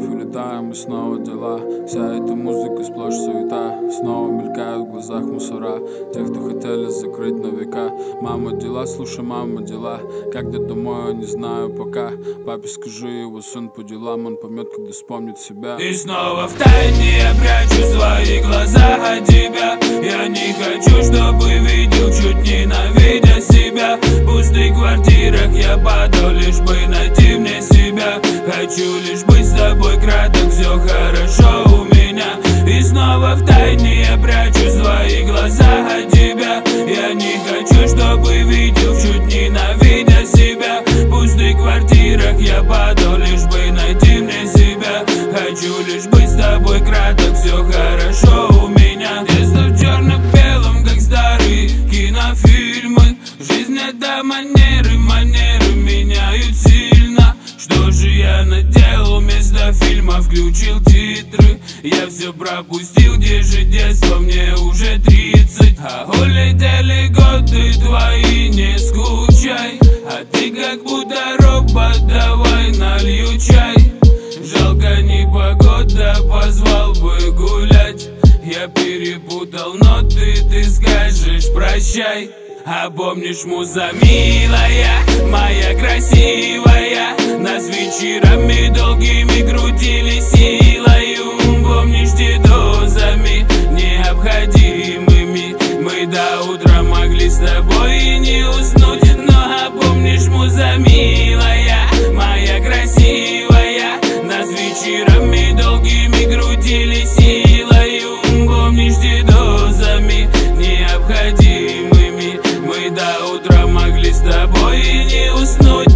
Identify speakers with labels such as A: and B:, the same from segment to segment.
A: улетаем и снова дела. Вся эта музыка сплошь суета. Снова мелькают в глазах мусора тех, кто хотели закрыть на века. Мама дела, слушай, мама дела. Когда домой, я не знаю пока. Папе скажи, его сын по делам. Он поймет, когда вспомнит себя.
B: И снова втайне я прячу свои глаза от тебя. Я не хочу, чтобы видел, чуть ненавидя себя. В пустых квартирах я падал, лишь бы найти мне себя. Хочу лишь быть с тобой краток, все хорошо у меня. И снова втайне я прячу свои глаза от тебя. Я не хочу, чтобы видел, чуть ненавидя себя. В пустых квартирах я падал, лишь бы найти мне себя. Хочу лишь быть с тобой краток, все хорошо у меня. Детство в черно-белом, как старые кинофильмы. Жизнь это манеры, манеры меняют сильно. Что же я наделал, вместо фильма включил титры. Я все пропустил, где же детство, мне уже 30. А улетели годы твои, не скучай. А ты как будто робот, давай налью чай. Жалко непогода, позвал бы гулять. Я перепутал ноты, ты скажешь прощай. А помнишь, муза милая, моя красивая, нас вечерами долгими крутили силою. Помнишь, дедозами необходимыми мы до утра могли с тобой и не уснуть. Но помнишь, муза милая, моя красивая, нас вечерами долгими крутили силою. Помнишь, дедозами необходимыми мы до утра могли с тобой и не уснуть.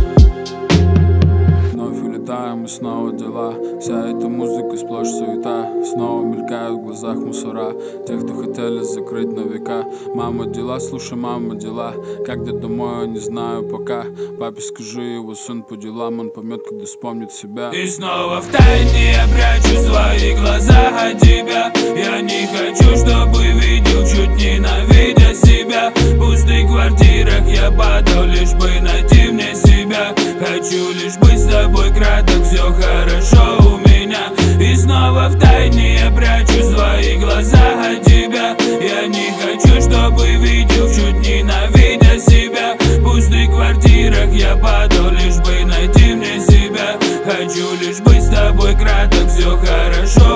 A: Вновь улетаем и снова дела. Вся эта музыка сплошь суета. Снова мелькают в глазах мусора тех, кто хотели закрыть на века. Мама дела, слушай, мама дела. Когда домой, я не знаю пока. Папе скажи, его сын по делам. Он поймет, когда вспомнит себя.
B: И снова втайне я прячу свои глаза от тебя. Я не хочу, чтобы видел, чуть ненавидя себя. В пустых квартирах я падал, лишь бы найти мне себя. Хочу лишь быть с тобой краток, все хорошо у меня. И снова втайне я прячу свои глаза от тебя. Я не хочу, чтобы видел, чуть ненавидя себя. В пустых квартирах я падал, лишь бы найти мне себя. Хочу лишь быть с тобой краток, все хорошо